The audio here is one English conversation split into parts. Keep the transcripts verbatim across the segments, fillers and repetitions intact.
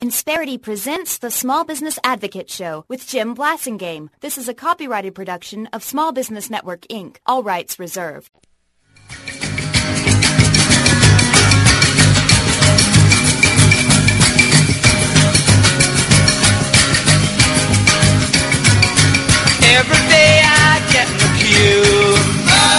Insperity presents the Small Business Advocate Show with Jim Blasingame. This is a copyrighted production of Small Business Network, Incorporated. All rights reserved. Every day I get in the queue.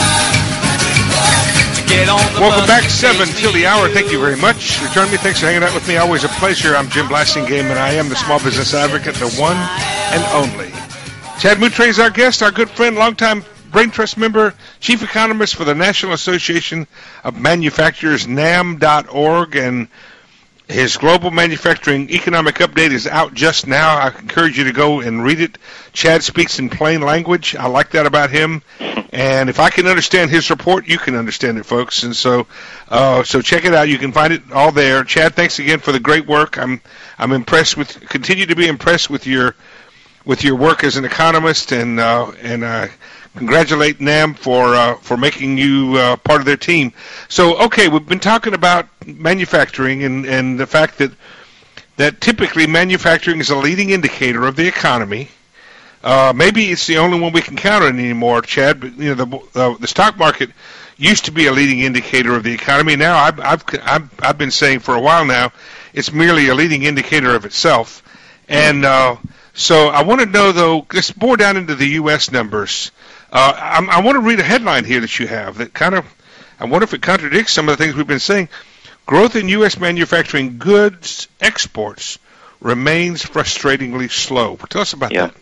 Welcome back, seven till the hour. Thank you very much for joining me. Thanks for hanging out with me. Always a pleasure. I'm Jim Blasingame, and I am the Small Business Advocate, the one and only. Chad Moutre is our guest, our good friend, longtime Brain Trust member, chief economist for the National Association of Manufacturers, N A M dot org, and his Global Manufacturing Economic Update is out just now. I encourage you to go and read it. Chad speaks in plain language. I like that about him. And if I can understand his report, you can understand it, folks. And so uh, so check it out. You can find it all there. Chad, thanks again for the great work. I'm I'm impressed with, continue to be impressed with your with your work as an economist, and uh, and uh, congratulate N A M for uh, for making you uh, part of their team. So, okay, we've been talking about manufacturing and, and the fact that that typically manufacturing is a leading indicator of the economy. Uh, maybe it's the only one we can count on anymore, Chad. But you know, the uh, the stock market used to be a leading indicator of the economy. Now, I've I've I've, I've been saying for a while now, it's merely a leading indicator of itself. And uh, so, I want to know though, let's bore down into the U S numbers. Uh, I, I want to read a headline here that you have that kind of, I wonder if it contradicts some of the things we've been saying. Growth in U S manufacturing goods exports remains frustratingly slow. Tell us about yeah. that.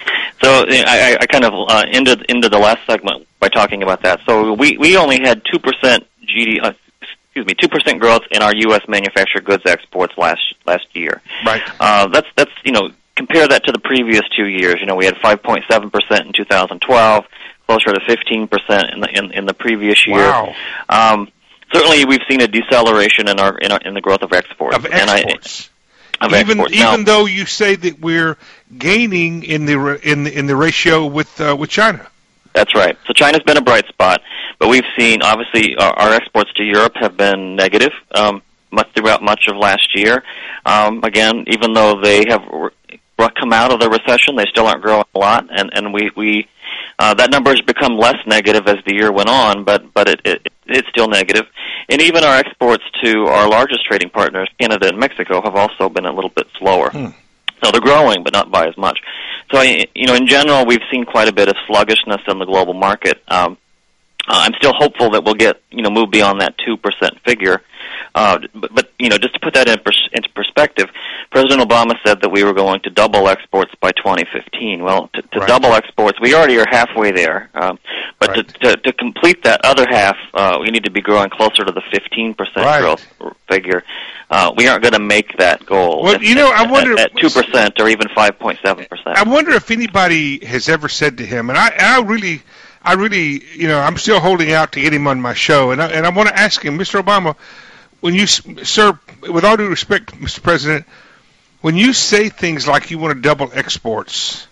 So I, I kind of uh, ended into the last segment by talking about that. So we, we only had two percent G D, uh, excuse me, two percent growth in our U S manufactured goods exports last last year. Right. Uh, that's that's you know compare that to the previous two years. You know we had five point seven percent in two thousand twelve, closer to fifteen percent in the in, in the previous year. Wow. Um, certainly, we've seen a deceleration in our in, our, in the growth of exports. Of exports. And I, of even exports. even now, though you say that we're gaining in the in the, in the ratio with uh, with China. That's right. So China's been a bright spot, but we've seen obviously our, our exports to Europe have been negative um, much throughout much of last year. Um, again, even though they have re- come out of the recession, they still aren't growing a lot, and and we we uh, that number has become less negative as the year went on, but but it, it it's still negative. And even our exports to our largest trading partners, Canada and Mexico, have also been a little bit slower. Hmm. So they're growing, but not by as much. So, you know, in general, we've seen quite a bit of sluggishness in the global market. Um, uh, I'm still hopeful that we'll get, you know, move beyond that two percent figure. Uh, but, but, you know, just to put that in pers- into perspective, President Obama said that we were going to double exports by twenty fifteen. Well, to, to right. double exports, we already are halfway there. Um, but right. to, to, to complete that other half, uh, we need to be growing closer to the fifteen percent right. growth figure. Uh, we aren't going to make that goal. Well, at, you know, I wonder at, at two percent or even five point seven percent. I wonder if anybody has ever said to him, and I, I really, I really, you know, I'm still holding out to get him on my show, and I, and I want to ask him, Mister Obama, when you, sir, with all due respect, Mister President, when you say things like you want to double exports,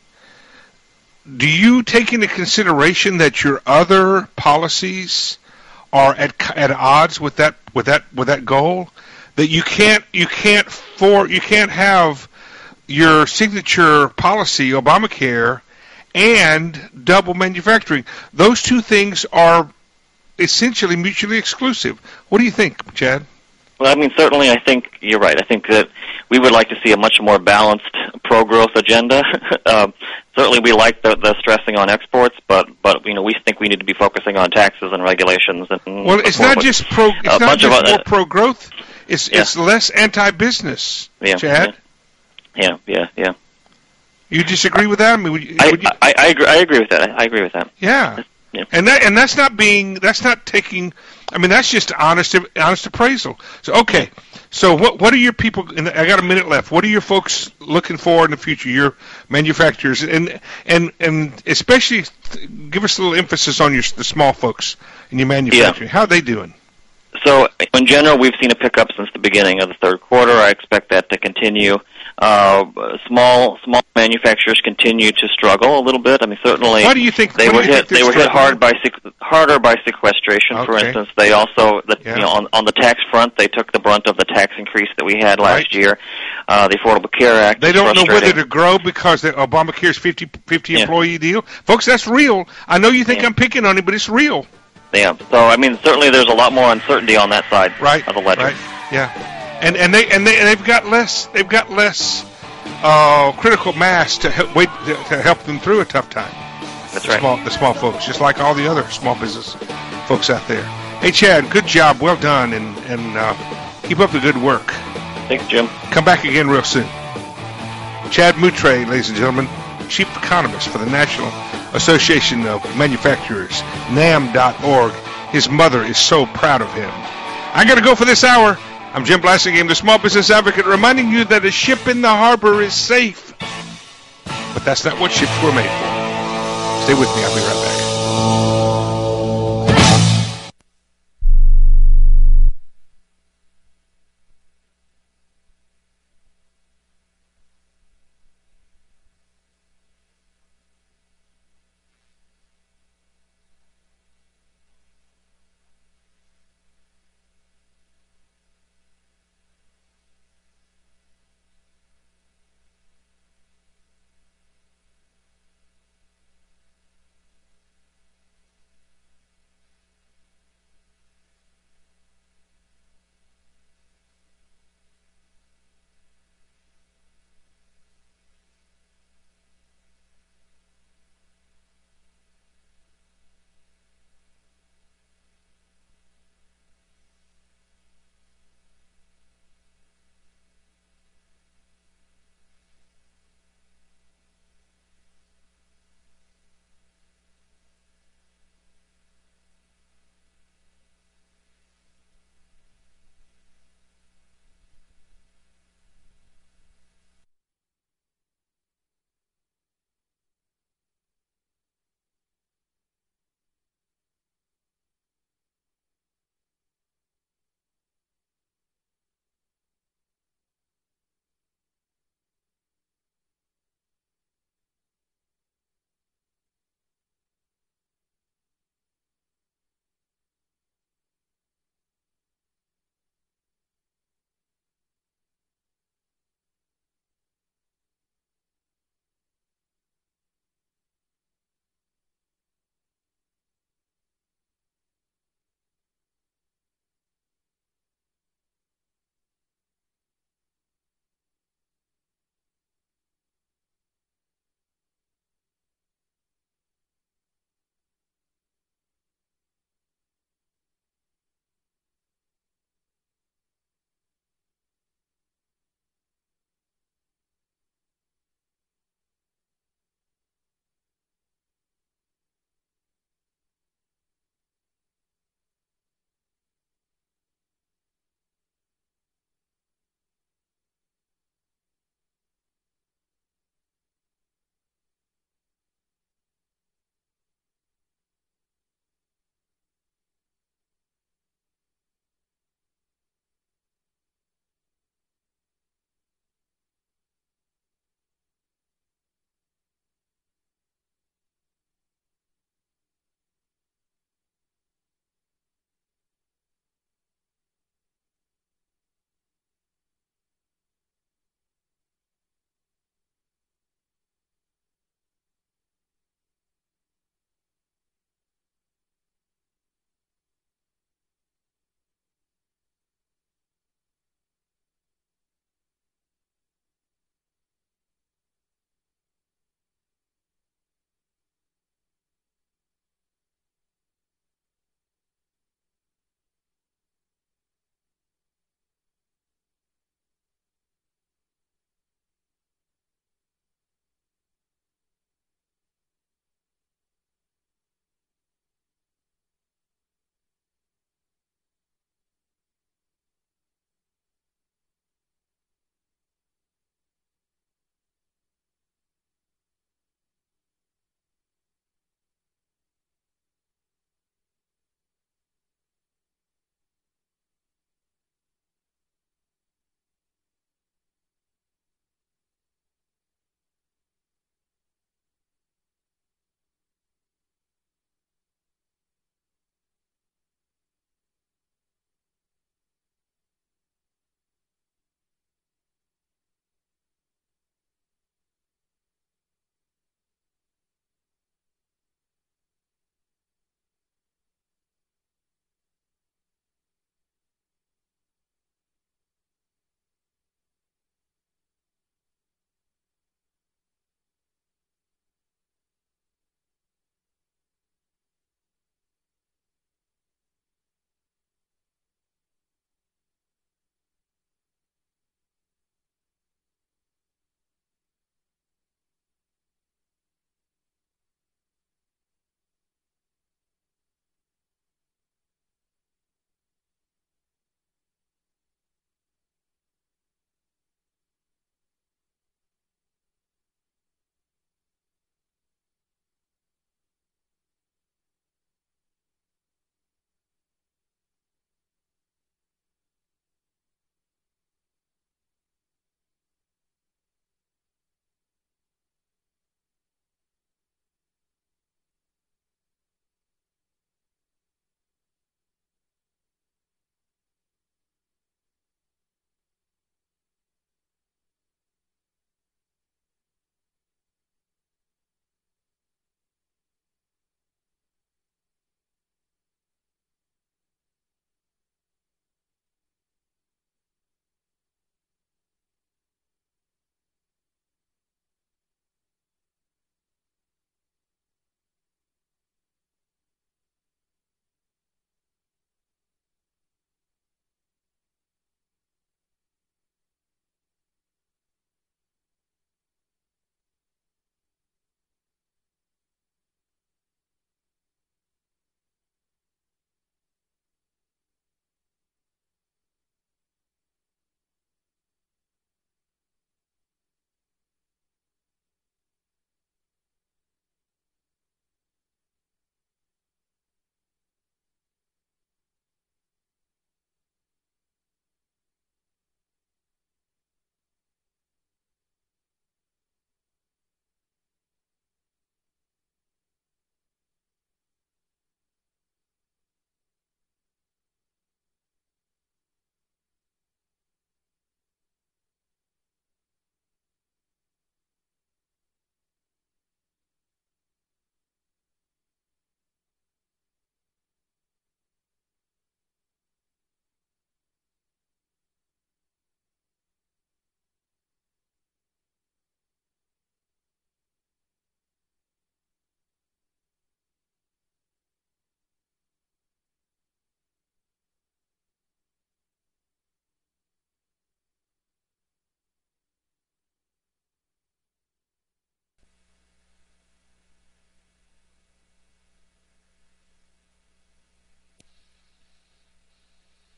do you take into consideration that your other policies are at at odds with that with that with that goal? That you can't you can't for you can't have your signature policy, Obamacare, and double manufacturing. Those two things are essentially mutually exclusive. What do you think, Chad? Well, I mean, certainly, I think you're right. I think that we would like to see a much more balanced pro-growth agenda. uh, certainly, we like the, the stressing on exports, but but you know, we think we need to be focusing on taxes and regulations. And well, it's not just pro. It's a not bunch just of, more uh, pro-growth. It's yeah. it's less anti-business. Yeah, Chad. Yeah, yeah, yeah. You disagree with that? I mean, would you, I, would you... I, I agree. I agree with that. I agree with that. Yeah. Yeah. And that and that's not being that's not taking. I mean, that's just honest honest appraisal. So okay. So what what are your people? And I got a minute left. What are your folks looking for in the future? Your manufacturers and and and especially give us a little emphasis on your the small folks in your manufacturing. Yeah. How are they doing? So in general, we've seen a pickup since the beginning of the third quarter. I expect that to continue. Uh, small small manufacturers continue to struggle a little bit. I mean, certainly. Why do you think they were hit? They were hit hard by harder by sequestration. Okay. For instance, they also, the, yeah. you know, on, on the tax front, they took the brunt of the tax increase that we had last right. year. Uh, the Affordable Care Act. They is don't know whether frustrating. to grow because the Obamacare's fifty, fifty Yeah. employee deal. Folks, that's real. I know you think Yeah. I'm picking on it, but it's real. Yeah. So I mean, certainly there's a lot more uncertainty on that side Right. of the ledger. Right. Yeah. And and they and they and they've got less. They've got less uh, critical mass to help wait to, to help them through a tough time. That's The right. small, the small folks, just like all the other small business folks out there. Hey, Chad, good job, well done, and and uh, keep up the good work. Thanks, Jim. Come back again real soon. Chad Moutre, ladies and gentlemen, chief economist for the National Association of Manufacturers, NAM dot org. His mother is so proud of him. I got to go for this hour. I'm Jim Blasingame, the Small Business Advocate, reminding you that a ship in the harbor is safe. But that's not what ships were made for. Stay with me. I'll be right back.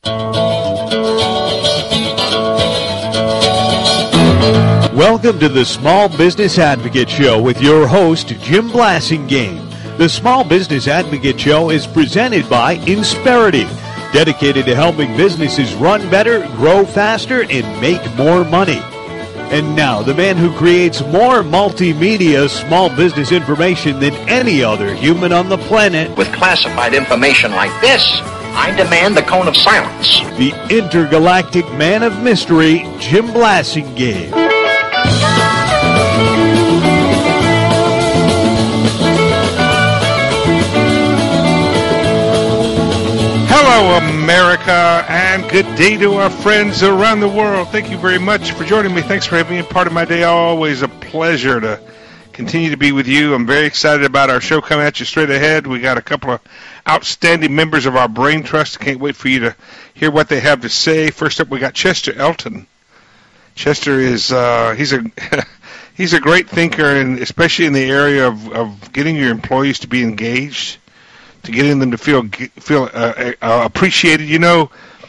Welcome to the Small Business Advocate Show with your host, Jim Blasingame. The Small Business Advocate Show is presented by Insperity, dedicated to helping businesses run better, grow faster, and make more money. And now, the man who creates more multimedia small business information than any other human on the planet. With classified information like this, I demand the cone of silence. The intergalactic man of mystery, Jim Blasingame. Hello, America, and good day to our friends around the world. Thank you very much for joining me. Thanks for having me part of my day. Always a pleasure to continue to be with you. I'm very excited about our show coming at you straight ahead. We got a couple of outstanding members of our Brain Trust. Can't wait for you to hear what they have to say. First up, we got Chester Elton. Chester is uh, he's a he's a great thinker, and especially in the area of, of getting your employees to be engaged, to getting them to feel feel uh, uh, appreciated. You know,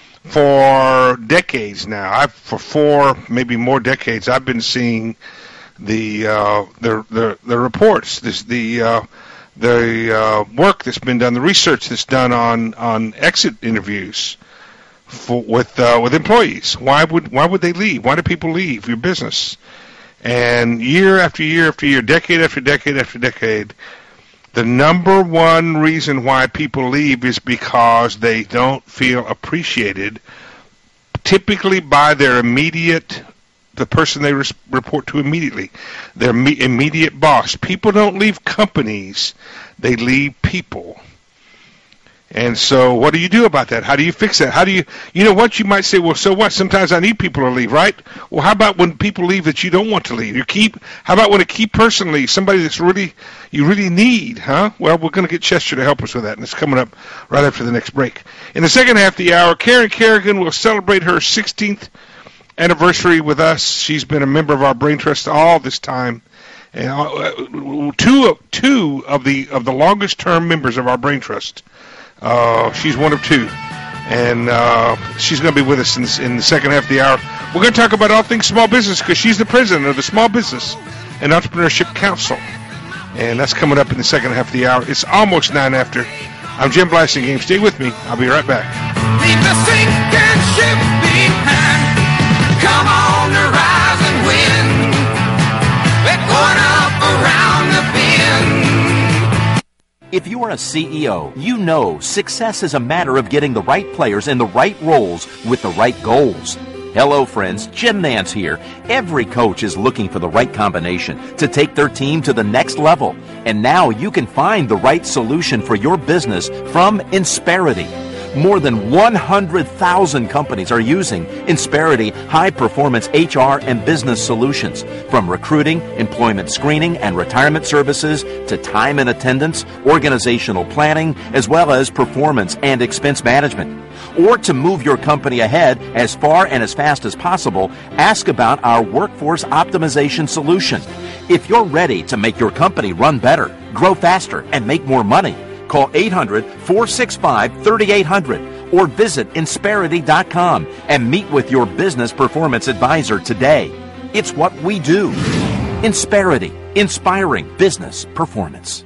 for decades now, I've for four, maybe more decades, I've been seeing the uh, the, the the reports, this the uh, the uh, work that's been done, the research that's done on on exit interviews for, with uh, with employees. Why would why would they leave? Why do people leave your business? And year after year after year, decade after decade after decade, the number one reason why people leave is because they don't feel appreciated, typically by their immediate, the person they res- report to immediately, their me- immediate boss. People don't leave companies, they leave people. And so what do you do about that? How do you fix that? How do you, you know what, you might say, well, so what? Sometimes I need people to leave, right? Well, how about when people leave that you don't want to leave? You keep, how about when a key person leaves, somebody that's really, you really need, huh? Well, we're going to get Chester to help us with that, and it's coming up right after the next break. In the second half of the hour, Karen Kerrigan will celebrate her sixteenth anniversary with us. She's been a member of our Brain Trust all this time. And uh, two, of, two of the of the longest term members of our Brain Trust. Uh, she's one of two, and uh, she's going to be with us in, in the second half of the hour. We're going to talk about all things small business because she's the president of the Small Business and Entrepreneurship Council, and that's coming up in the second half of the hour. It's almost nine after. I'm Jim Blasingame. Stay with me. I'll be right back. Leave the sinking ship behind. Come on to rise and win. We're going up around the bend. If you are a C E O, you know success is a matter of getting the right players in the right roles with the right goals. Hello, friends. Jim Nance here. Every coach is looking for the right combination to take their team to the next level. And now you can find the right solution for your business from Insperity. More than one hundred thousand companies are using Insperity high-performance H R and business solutions, from recruiting, employment screening, and retirement services to time and attendance, organizational planning, as well as performance and expense management. Or to move your company ahead as far and as fast as possible, ask about our workforce optimization solution. If you're ready to make your company run better, grow faster, and make more money, call eight hundred, four six five, three eight hundred or visit Insperity dot com and meet with your business performance advisor today. It's what we do. Insperity, inspiring business performance.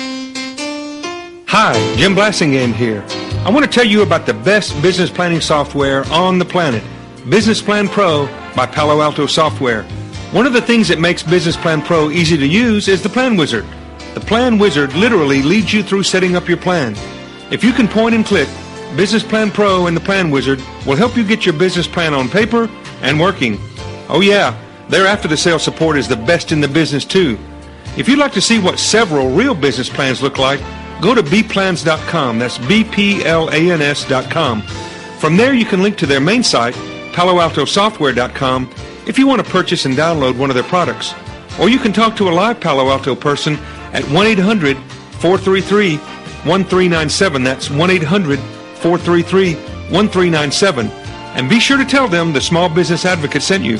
Hi, Jim Blasingame here. I want to tell you about the best business planning software on the planet, Business Plan Pro by Palo Alto Software. One of the things that makes Business Plan Pro easy to use is the Plan Wizard. The Plan Wizard literally leads you through setting up your plan. If you can point and click, Business Plan Pro and the Plan Wizard will help you get your business plan on paper and working. Oh yeah, their after-the-sale support is the best in the business too. If you'd like to see what several real business plans look like, go to b plans dot com. That's B P L A N S dot com. From there you can link to their main site, Palo Alto Software dot com, if you want to purchase and download one of their products. Or you can talk to a live Palo Alto person at one eight hundred, four three three, one three nine seven. That's one eight hundred, four three three, one three nine seven. And be sure to tell them the Small Business Advocate sent you.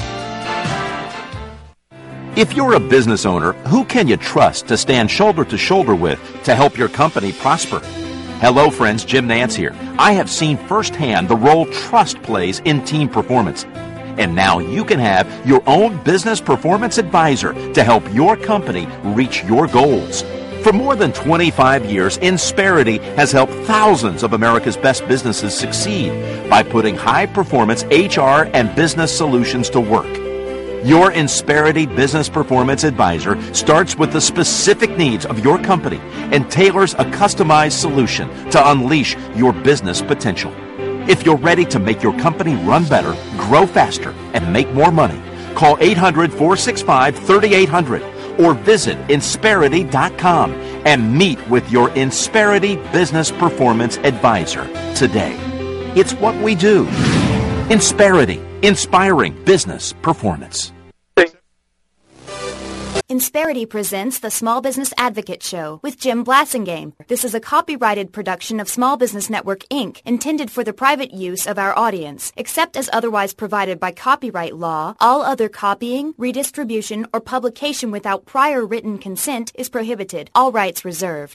If you're a business owner, who can you trust to stand shoulder to shoulder with to help your company prosper? Hello, friends. Jim Nance here. I have seen firsthand the role trust plays in team performance. And now you can have your own business performance advisor to help your company reach your goals. For more than twenty-five years, Insperity has helped thousands of America's best businesses succeed by putting high-performance H R and business solutions to work. Your Insperity Business Performance Advisor starts with the specific needs of your company and tailors a customized solution to unleash your business potential. If you're ready to make your company run better, grow faster, and make more money, call eight hundred, four six five, three eight zero zero or visit Insperity dot com and meet with your Insperity Business Performance Advisor today. It's what we do. Insperity, inspiring business performance. Insperity presents the Small Business Advocate Show with Jim Blasingame. This is a copyrighted production of Small Business Network, Incorporated, intended for the private use of our audience. Except as otherwise provided by copyright law, all other copying, redistribution, or publication without prior written consent is prohibited. All rights reserved.